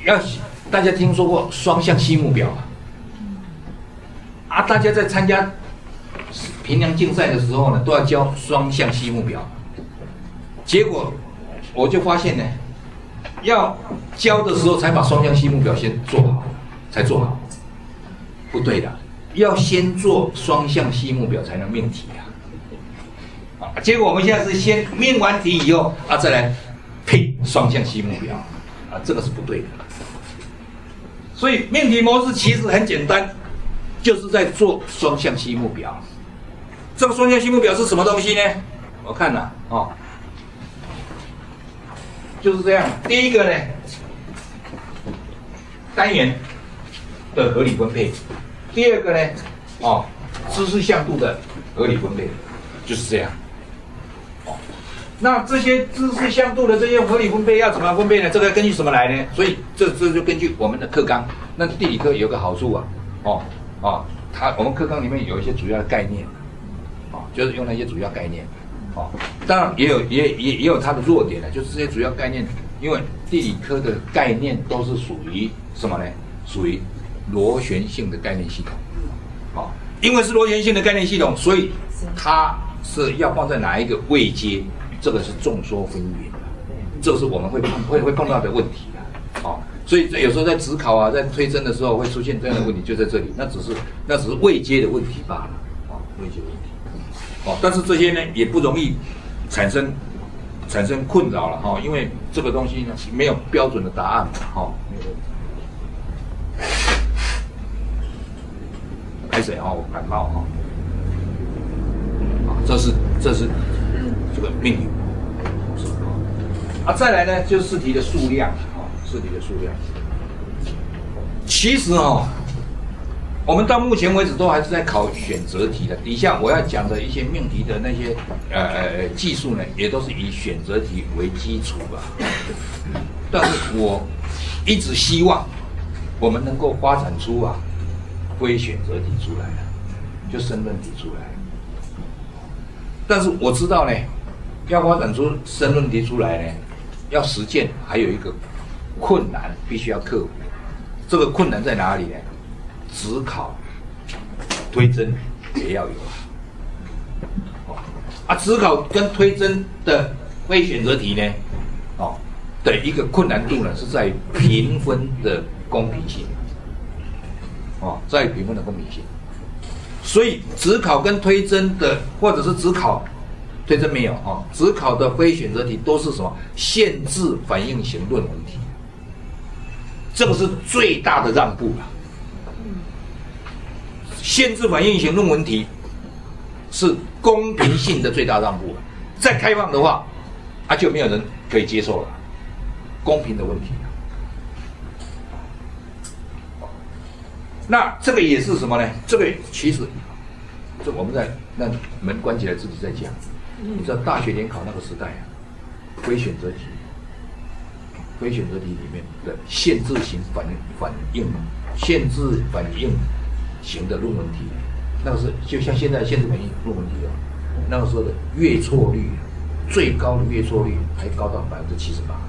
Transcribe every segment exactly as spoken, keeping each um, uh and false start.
要大家听说过双向细目表啊？啊，大家在参加评量竞赛的时候呢，都要教双向细目表。结果我就发现呢，要教的时候才把双向细目表先做好，才做好，不对的，要先做双向细目表才能命题啊。啊，结果我们现在是先命完题以后啊，再来拼双向细目表啊，这个是不对的。所以命题模式其实很简单，就是在做双向细目表。这个双向细目表是什么东西呢？我看了哦，就是这样。第一个呢，单元的合理分配；第二个呢，哦，知识向度的合理分配，就是这样。哦，那这些知识向度的这些合理分配要怎么分配呢？这个根据什么来呢？所以这这就根据我们的课纲。那地理课有个好处啊，哦哦，它我们课纲里面有一些主要的概念。就是用那些主要概念，哦，当然也有也也也有它的弱点呢，就是这些主要概念，因为地理科的概念都是属于什么呢？属于螺旋性的概念系统，哦，因为是螺旋性的概念系统，所以它是要放在哪一个位阶，这个是众说纷纭的，这是我们会碰会会碰到的问题的，哦，所以有时候在指考啊，在推甄的时候会出现这样的问题，就在这里，那只是那只是位阶的问题罢了，哦，位阶的问题。哦，但是这些呢也不容易产生产生困扰了哈、哦，因为这个东西呢没有标准的答案嘛哈。哦、开水哈、哦，我感冒哈。啊、哦，这是这是这个命题是啊，再来呢就是试题的数量啊、哦，试题的数量。其实哦。我们到目前为止都还是在考选择题的，底下我要讲的一些命题的那些呃呃技术呢，也都是以选择题为基础吧。但是我一直希望我们能够发展出啊非选择题出来了，就申论题出来。但是我知道呢，要发展出申论题出来呢，要实践还有一个困难必须要克服。这个困难在哪里呢？指考、推甄也要有啊，啊，指考跟推甄的非选择题呢，哦，的一个困难度呢是在于评分的公平性，哦，在于评分的公平性。所以指考跟推甄的，或者是指考、推甄没有哦，指考的非选择题都是什么限制反应型论文题，这个是最大的让步了。限制反应型论文题是公平性的最大让步，再开放的话，啊就没有人可以接受了，公平的问题。那这个也是什么呢？这个其实，这我们在那门关起来自己在讲。你知道大学联考那个时代啊，非选择题，非选择题里面的限制型反反应，限制反应。型的论文题，那个是就像现在限制反应论文题哦，那个时候的阅错率，最高的阅错率还高到百分之七十八。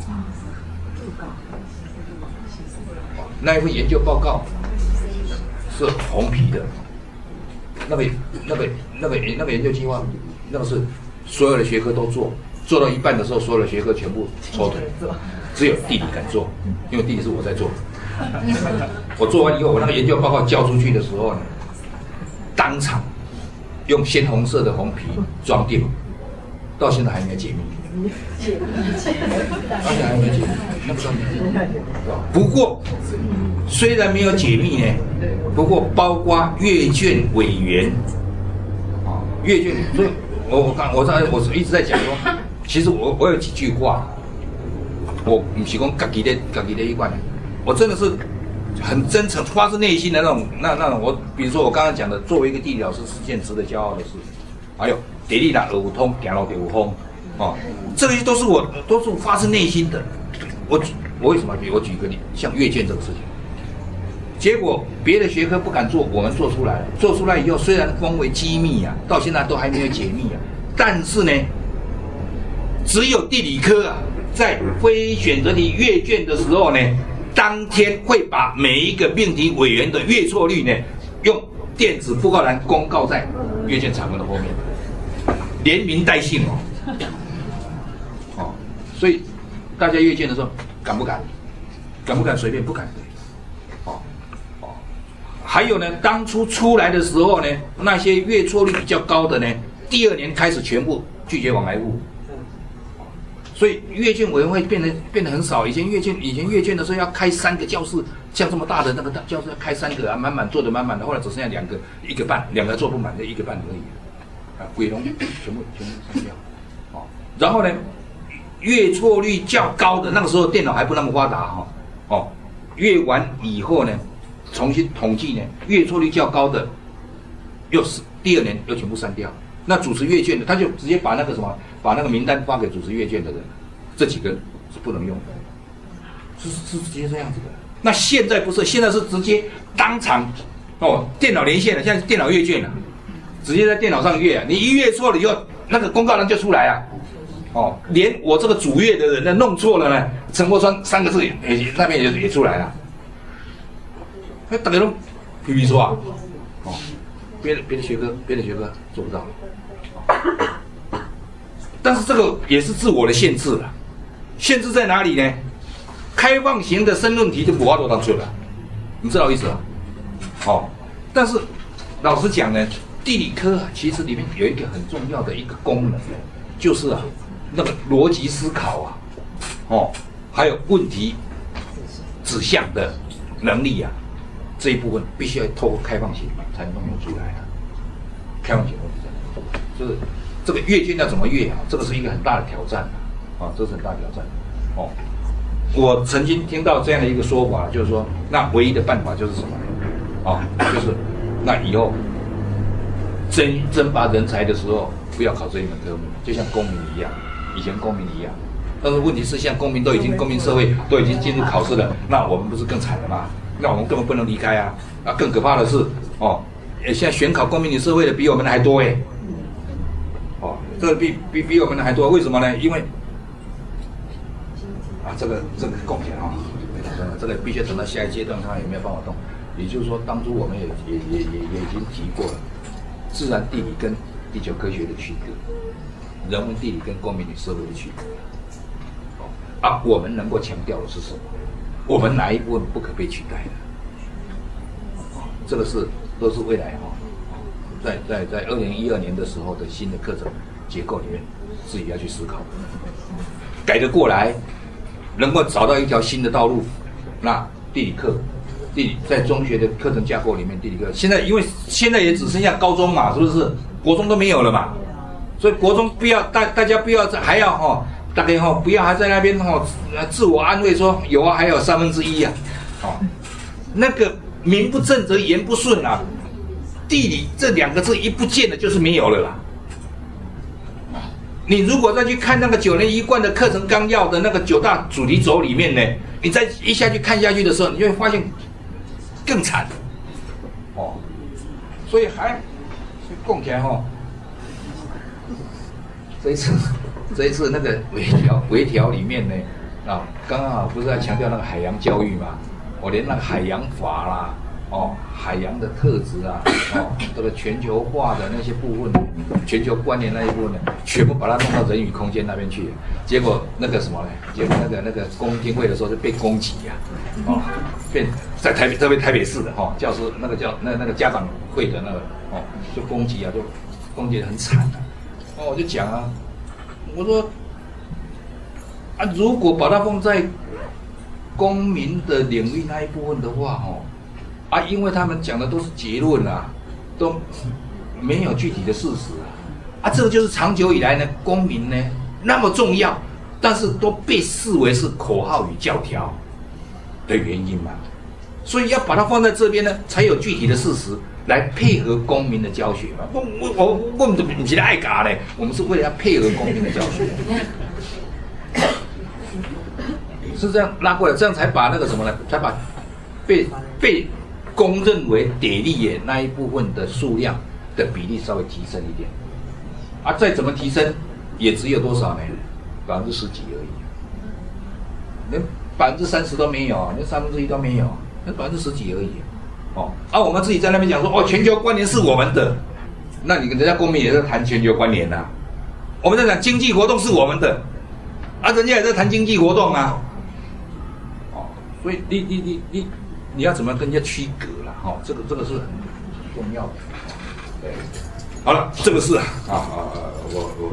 那一份研究报告是红皮的，那个那个那个那个研究计划，那个是所有的学科都做，做到一半的时候，所有的学科全部抽腿，只有地理敢做，因为地理是我在做。我做完以后，我那个研究报告交出去的时候呢，当场用鲜红色的红皮装订，到现在还没解密。到现在还没解密，那不算解密。不过，虽然没有解密呢，不过包括阅卷委员啊，阅卷，所以我我刚我在我一直在讲说，其实我我有几句话，我不是讲自己的自己的一贯。我真的是很真诚、发自内心的那种、那那种。我比如说我刚刚讲的，作为一个地理老师是件值得骄傲的事。还有地理啦，耳有通，行路就有风，哦，这些都是我都是我发自内心的。我我为什么？比如我举一个例，像阅卷这个事情，结果别的学科不敢做，我们做出来了。做出来以后，虽然封为机密啊，到现在都还没有解密啊，但是呢，只有地理科啊，在非选择题阅卷的时候呢。 当天会把每一个命题委员的阅错率呢，用电子布告栏公告在阅卷场合的后面，连名带姓哦。哦，所以大家阅卷的时候敢不敢？敢不敢随便？不敢。哦哦，还有呢，当初出来的时候呢，那些阅错率比较高的呢，第二年开始全部拒绝往来户。所以阅卷委员会变得变得很少。以前阅卷以前阅卷的时候要开三个教室，像这么大的那个大教室要开三个啊，满满坐的满满的。后来只剩下两个，一个半，两个坐不满的一个半而已。啊，鬼龙全部全部删掉。哦，然后呢，阅错率较高的那个时候电脑还不那么发达哈。哦，阅完以后呢，重新统计呢，阅错率较高的，又是第二年又全部删掉。那主持阅卷的，他就直接把那个什么，把那个名单发给主持阅卷的人，这几个是不能用的，是是直接这样子的。那现在不是，现在是直接当场哦，电脑连线了，现在是电脑阅卷了，直接在电脑上阅啊，你一阅错了以后，那个公告栏就出来啊。哦，连我这个主阅的人呢弄错了呢，陈柏川三个字也那边也也出来了，那大家都皮皮说啊，哦。别的别的学科，别的学科做不到，但是这个也是自我的限制了。限制在哪里呢？开放型的申论题就不要都当出了，你知道意思啊？哦，但是老实讲呢，地理科啊，其实里面有一个很重要的一个功能，就是啊，那个逻辑思考啊，哦，还有问题指向的能力啊。这一部分必须要透过开放型才能弄出来的。开放型就是这个阅卷要怎么阅啊？这个是一个很大的挑战啊，这是很大的挑战哦。我曾经听到这样的一个说法，就是说，那唯一的办法就是什么呢？啊，就是那以后征征拔人才的时候，不要考这一门科目，就像公民一样，以前公民一样。但是问题是，像公民都已经公民社会都已经进入考试了，那我们不是更惨了吗？那我们根本不能离开啊！啊，更可怕的是，哦，现在选考公民与社会的比我们的还多哎，哦，这个比比比我们的还多，为什么呢？因为啊，这个这个贡献啊，这个必须等到下一阶段看看有没有办法动。也就是说，当初我们也也也也也已经提过了，自然地理跟地球科学的区隔，人文地理跟公民与社会的区隔。哦，啊，我们能够强调的是什么？我们哪一部分不可被取代的？哦，这个是都是未来哈，在在在二零一二年的时候的新的课程结构里面，自己要去思考，改得过来，能够找到一条新的道路。那地理课，地理在中学的课程架构里面，地理课现在因为现在也只剩下高中嘛，是不是？国中都没有了嘛，所以国中不要大大家不要还要哈。哦大概哈、哦、不要还在那边哈、哦、自我安慰说有啊，还有三分之一啊，哦，那个名不正则言不顺啊，地理这两个字一不见了就是没有了啦。你如果再去看那个九年一贯的课程纲要的那个九大主题轴里面呢，你再一下去看下去的时候，你就会发现更惨哦。所以还供起来哈、哦，这一次。这一次那个微调微调里面呢，啊，刚刚好不是在强调那个海洋教育嘛？我连那个海洋法啦，哦，海洋的特质啊，哦，这个全球化的那些部分，全球关联那一部分呢，全部把它弄到人与空间那边去。结果那个什么呢？结果那个那个公听会的时候就被攻击呀、啊，哦，变在台北特别台北市的哈、哦、教师那个叫那那个家长会的那个哦，就攻击啊，就攻击得很惨啊。哦，我就讲啊。我说啊，如果把它放在公民的领域那一部分的话，哦，啊，因为他们讲的都是结论啊，都没有具体的事实啊，啊，这个就是长久以来呢，公民呢那么重要，但是都被视为是口号与教条的原因嘛，所以要把它放在这边呢，才有具体的事实。来配合公民的教学嘛，我我我我们不是爱嘎嘞，我们是为了要配合公民的教学，是这样拉过来，这样才把那个什么呢？才把被被公认为砥砺的那一部分的数量的比例稍微提升一点，啊，再怎么提升，也只有多少呢？百分之十几而已。那百分之三十都没有，那三分之一都没有，那百分之十几而已。哦，啊，我们自己在那边讲说，哦，全球关联是我们的，那你跟人家公民也在谈全球关联啊。我们在讲经济活动是我们的，啊，人家也在谈经济活动啊。哦，所以你你你你你要怎么跟人家区隔了？哈、哦，这个这个是很重要的。对，好了，这个是啊啊啊，我我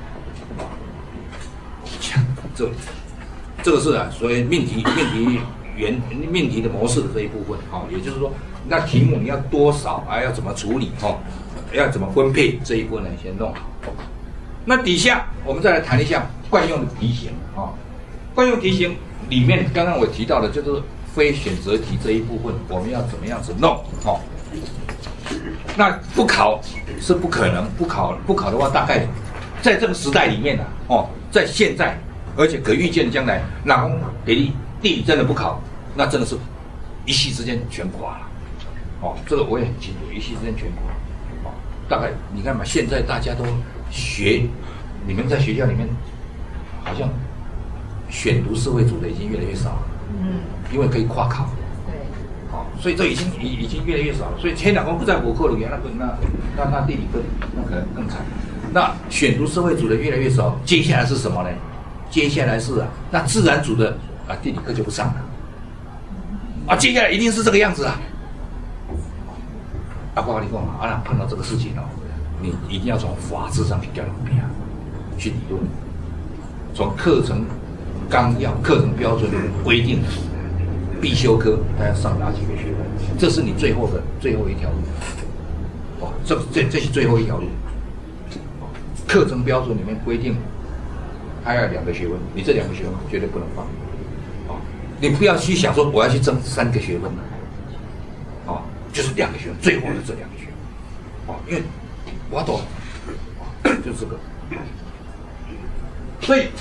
讲这这个是啊，所以命题命题。原命题的模式的这一部分，哦，也就是说，那题目你要多少啊，要怎么处理，哦，要怎么分配这一部分呢？先弄好。那底下我们再来谈一下惯用的题型，啊、哦，惯用题型里面，刚刚我提到的就是非选择题这一部分，我们要怎么样子弄，哦，那不考是不可能，不考不考的话，大概在这个时代里面呢、啊，哦，在现在，而且可预见将来，哪公给力。地理真的不考，那真的是一夕之间全垮了。哦，这个我也很清楚，一夕之间全垮。哦，大概你看嘛，现在大家都学，你们在学校里面好像选读社会组的已经越来越少了。嗯，因为可以跨考。对。哦，所以这已经已已经越来越少了。所以前两公不在我课里面，那个那那那地理课那可能更惨。那选读社会组的越来越少，接下来是什么呢？接下来是啊，那自然组的。啊，地理课就不上了，啊，接下来一定是这个样子啊！啊，不好你讲啊，啊，碰到这个事情哦，你一定要从法制上去调两边去理论，从课程纲要、课程标准规定必修科，它要上哪几个学分，这是你最后的最后一条路。哦，这这这是最后一条路。课程标准里面规定，它要两个学分，你这两个学分绝对不能放。你不要去想说我要去争三个学分，哦，就是两个学分，最后的这两个学分，哦，因为我懂，就是这个，所以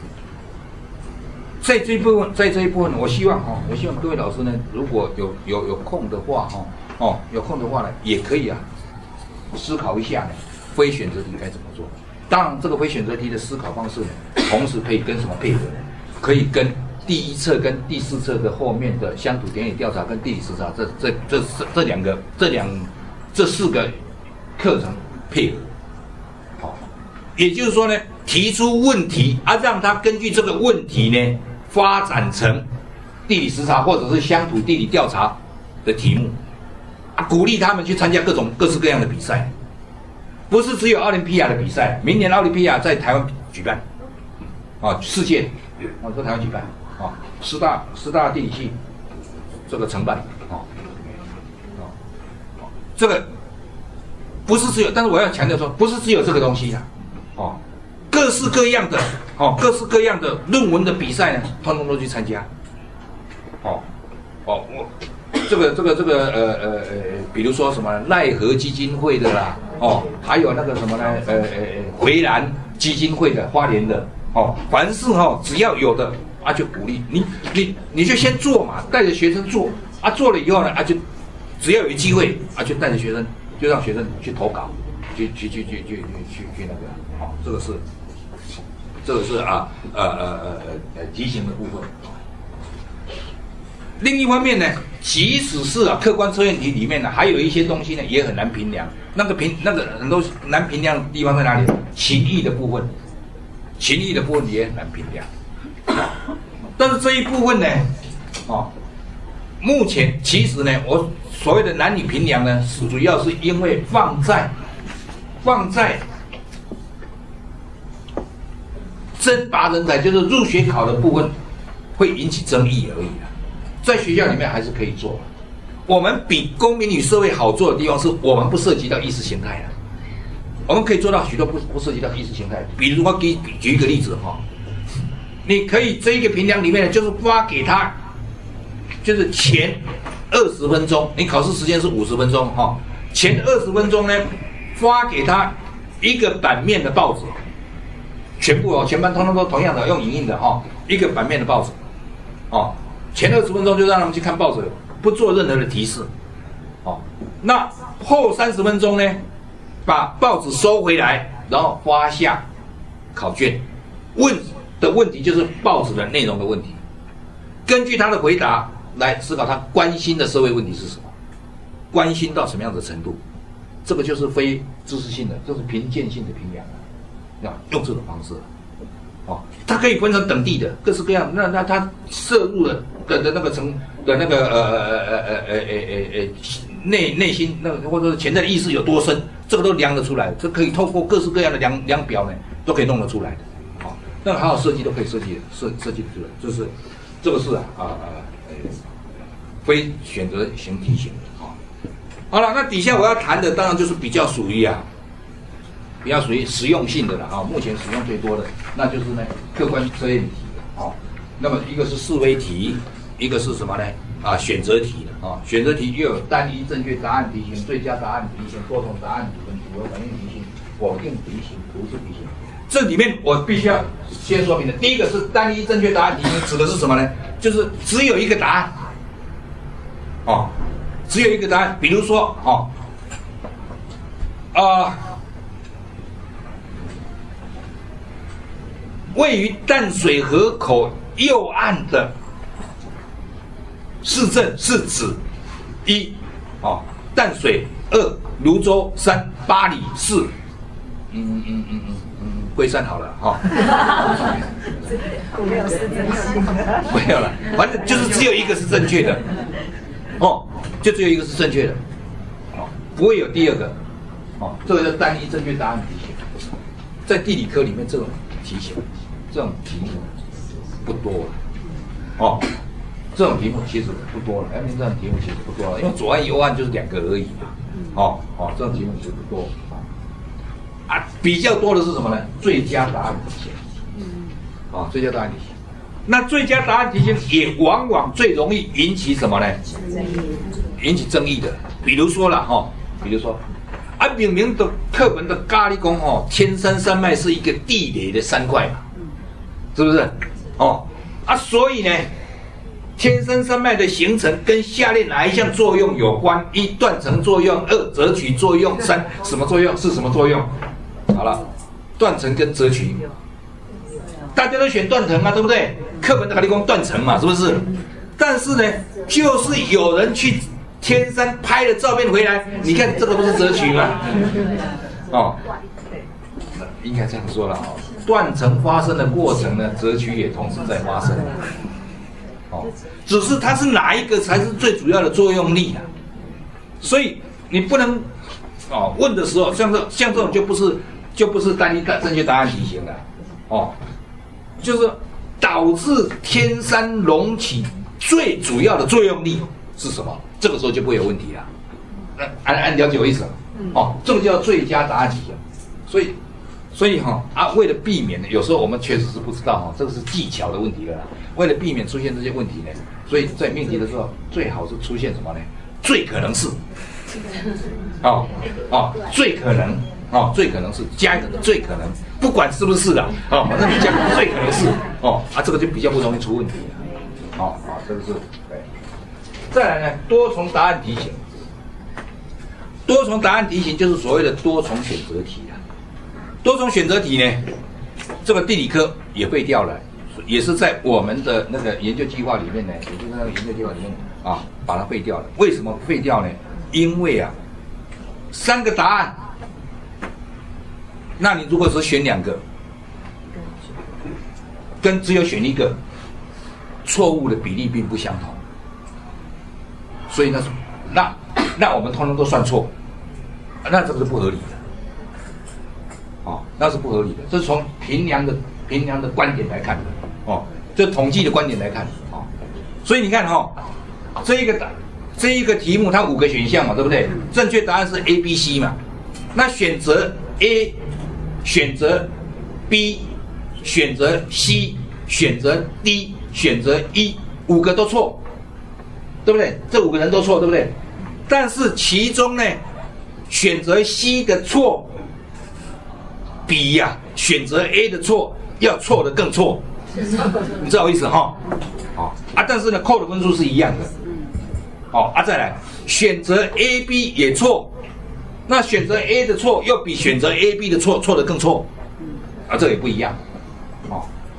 在这一部分，在这一部分，我希望哈，我希望各位老师呢，如果有有有空的话哈，哦，有空的话呢，也可以啊，思考一下呢，非选择题该怎么做。当然，这个非选择题的思考方式呢，同时可以跟什么配合呢？可以跟第一册跟第四册的后面的乡土田野调查跟地理视察这这这这这两个这两这四个课程配合，好，也就是说呢，提出问题啊，让他根据这个问题呢，发展成地理视察或者是乡土地理调查的题目，啊，鼓励他们去参加各种各式各样的比赛，不是只有奥林匹亚的比赛，明年奥林匹亚在台湾举办，啊，世界啊在台湾举办。啊，师大师大地理系这个承办啊，啊，这个不是只有，但是我要强调说，不是只有这个东西啊，哦，各式各样的哦，各式各样的论文的比赛呢，通通都去参加，哦，哦，我这个这个这个呃呃呃，比如说什么奈何基金会的啦，哦，还有那个什么呢，呃呃回蓝基金会的花莲的，哦，凡是哦只要有的。啊，就鼓励你，你你就先做嘛，带着学生做啊，做了以后呢，啊就只要有机会啊，就带着学生，就让学生去投稿，去去去去去去去去那个，好、哦，这个是，这个是啊呃呃呃呃题型的部分。另一方面呢，即使是啊客观测验题里面呢，还有一些东西呢也很难评量。那个评那个很多难评量的地方在哪里？情义的部分，情义的部分也很难评量。但是这一部分呢，哦，目前其实呢，我所谓的男女评量呢，是主要是因为放在放在甄拔人才，就是入学考的部分，会引起争议而已啊。在学校里面还是可以做。我们比公民与社会好做的地方是我们不涉及到意识形态的，我们可以做到许多不不涉及到意识形态。比如我给举一个例子哈、哦。你可以这一个评量里面呢，就是发给他，就是前二十分钟，你考试时间是五十分钟哈、哦，前二十分钟呢，发给他一个版面的报纸，全部哦，全班通通都同样的用影印的哈、哦，一个版面的报纸，哦，前二十分钟就让他们去看报纸，不做任何的提示，哦，那后三十分钟呢，把报纸收回来，然后发下考卷，问。的问题就是报纸的内容的问题， 根据他的回答来思考他关心的社会问题是什么，关心到什么样的程度，这个就是非知识性的，这是评鉴性的评量啊，用这种方式。哦，它可以分成等地的，各式各样。那那它摄入的的的那个层的那个呃呃呃呃呃呃呃内内心那个或者潜在的意识有多深，这个都量得出来。这可以透过各式各样的量量表呢，都可以弄得出来的。好、哦，那好好设计都可以设计设设计得出来。就是这个是啊啊啊呃非选择型题型的。好、哦，好了，那底下我要谈的当然就是比较属于啊。比较属于实用性的了啊，目前使用最多的那就是呢客观测验题的啊。那么一个是思维题，一个是什么呢？啊，选择题的啊。选择题又有单一正确答案题型、最佳答案题型、多重答案题型、组合反应题型、否定题型、图示题型。这里面我必须要先说明的，第一个是单一正确答案题型，指的是什么呢？就是只有一个答案，哦，只有一个答案。比如说哦，啊、呃。位于淡水河口右岸的市镇是指一哦淡水，二泸州，三八里，四嗯嗯嗯嗯嗯龟山好了哈， 没有是正确， 没有了，反正就是只有一个是正确的哦，就只有一个是正确的哦，不会有第二个哦，这个叫单一正确答案题型，在地理科里面这种题型。这种题目不多了，哦，这种题目其实不多了。阳明这种题目其实不多了，因为左岸右岸就是两个而已嘛，哦哦，这种题目其实不多啊。比较多的是什么呢？最佳答案题型，啊、哦，最佳答案题型。那最佳答案题型也往往最容易引起什么呢？引起争议的，比如说了哈、哦，比如说。啊，明明的课本的咖喱讲吼，天山山脉是一个地雷的山块嘛，是不是？哦，啊，所以呢，天山山脉的形成跟下列哪一项作用有关？一断层作用，二折曲作用，三什么作用？是什么作用？好了，断层跟折曲，大家都选断层啊，对不对？课本的咖喱讲断层嘛，是不是？但是呢，就是有人去。天山拍了照片回来，你看这个不是折曲吗？哦，应该这样说了哦。断层发生的过程呢，折曲也同时在发生。哦，只是它是哪一个才是最主要的作用力啊？所以你不能哦问的时候，像这像这种就不是就不是单一正确答案题型了。哦，就是导致天山隆起最主要的作用力是什么？这个时候就不会有问题了，按按了解我意思了，哦，这个叫最佳答案题型，所以，所以哈啊，为了避免呢，有时候我们确实是不知道哈，这个是技巧的问题了啦。为了避免出现这些问题呢，所以在命题的时候最好是出现什么呢？最可能是，哦哦，最可能哦，最可能是加一个最可能，不管是不是的哦，反正你加最可能是哦啊，这个就比较不容易出问题了，哦啊，这个是对。再来呢，多重答案题型。多重答案题型就是所谓的多重选择题啊。多重选择题呢，这个地理科也废掉了，也是在我们的那个研究计划里面呢，也就是那个研究计划里面啊，把它废掉了。为什么废掉呢？因为啊，三个答案，那你如果只选两个，跟只有选一个，错误的比例并不相同。所以那是那那我们通通都算错，那这个是不合理的，哦，那是不合理的。这是从评量的评量的观点来看的，哦，这统计的观点来看，哦，所以你看哈、哦，这一个这一个题目它五个选项嘛，对不对？正确答案是 A、B、C 嘛，那选择 A， 选择 B， 选择 C， 选择 D， 选择 E， 五个都错。对不对？这五个人都错，对不对？但是其中呢，选择 C 的错比呀、啊、选择 A 的错要错的更错，你知道我意思哈？好啊，但是呢，扣的分数是一样的。好啊，再来选择 A、B 也错，那选择 A 的错又比选择 A、B 的错错的更错，啊，这也不一样。哦，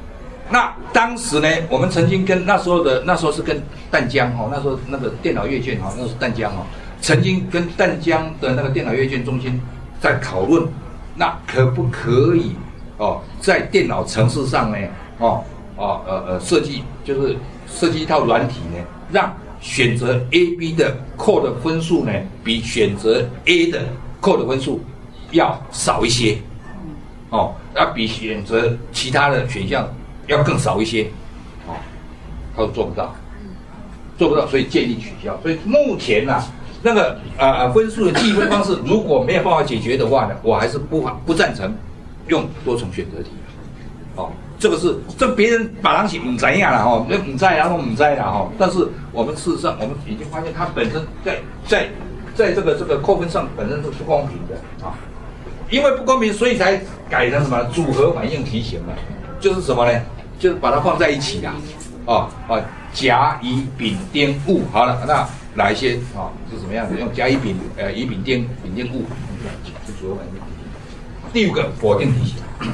那当时呢，我们曾经跟那时候的那时候是跟淡江哈，那时候那个电脑阅卷哈，那是淡江哈，曾经跟淡江的那个电脑阅卷中心在讨论，那可不可以哦，在电脑程式上呢，哦哦呃呃设计就是设计一套软体呢，让选择 A、B 的扣的分数呢，比选择 A 的扣的分数要少一些，哦，要比选择其他的选项要更少一些，哦，他说做不到，做不到，所以建议取消。所以目前呢、啊，那个呃分数的计分方式如果没有办法解决的话呢，我还是不不赞成用多重选择题。哦，这个是这别人把人是唔知呀啦吼，那唔知然后唔知啦吼，但是我们事实上我们已经发现它本身在在在这个这个扣分上本身是不公平的啊，因为不公平，所以才改成什么组合反应题型了，就是什么呢？就是把它放在一起啦，哦哦，甲乙丙丁戊，好了，那哪一些啊、哦、是什么样的？用甲乙丙呃乙丙丁丙丁戊是组合反应题型。第五个否定题型。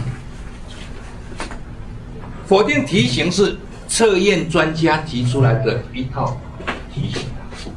否定题型是测验专家提出来的一套题型。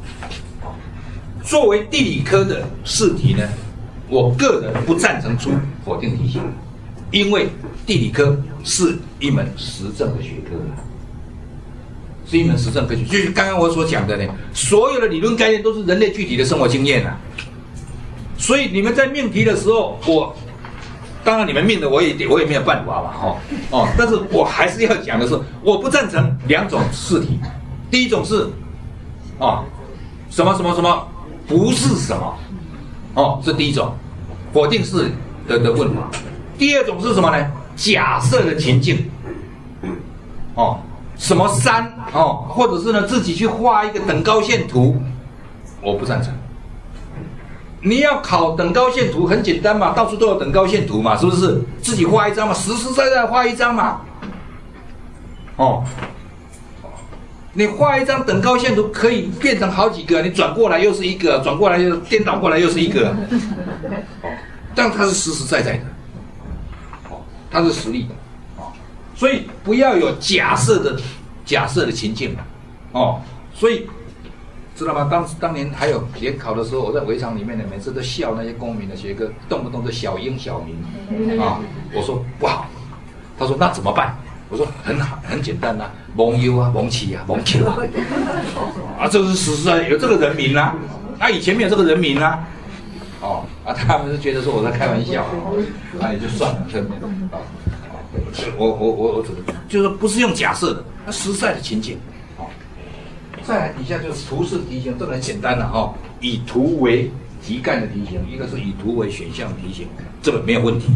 作为地理科的试题呢，我个人不赞成出否定题型，因为地理科是一门实证的学科，是一门实证科学，就是刚刚我所讲的呢，所有的理论概念都是人类具体的生活经验啊。所以你们在命题的时候，我。当然，你们命的我也我也没有办法嘛，哦哦，但是我还是要讲的是，我不赞成两种试题。第一种是，啊，什么什么什么不是什么，哦，这第一种否定式的的问法。第二种是什么呢？假设的情境，哦，什么山哦，或者是呢自己去画一个等高线图，我不赞成。你要考等高线图很简单嘛，到处都有等高线图嘛，是不是？自己画一张嘛，实实在在画一张嘛。哦，你画一张等高线图可以变成好几个，你转过来又是一个，转过来又颠倒过来又是一个。哦，但它是实实在在的，哦，它是实例的，哦，所以不要有假设的假设的情境，哦，所以。知道吗？当当年还有联考的时候，我在围场里面呢，每次都笑那些公民的学科，动不动就小英小民啊。我说不好，他说那怎么办？我说很好，很简单呐、啊，蒙优啊，蒙起啊，蒙球啊，啊，这个是实在有这个人名啊，啊，以前没有这个人名啊，哦，啊，他们是觉得说我在开玩笑，那也就算了，对不对？啊，我我我我只能就是不是用假设的，那实在的情景。再来底下就是图示题型，这个很简单了哈、哦，以图为题干的题型，一个是以图为选项的题型，这个没有问题。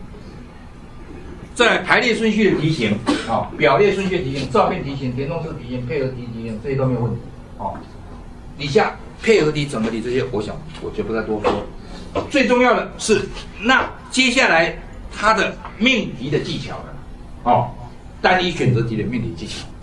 再来排列顺序的题型，啊、哦，表列顺序的题型、照片题型、填充式题型、配合题题型，这些都没有问题。哦，底下配合题、整合题这些，我想我就不再多说。最重要的是，那接下来它的命题的技巧了，哦，单一选择题的命题技巧。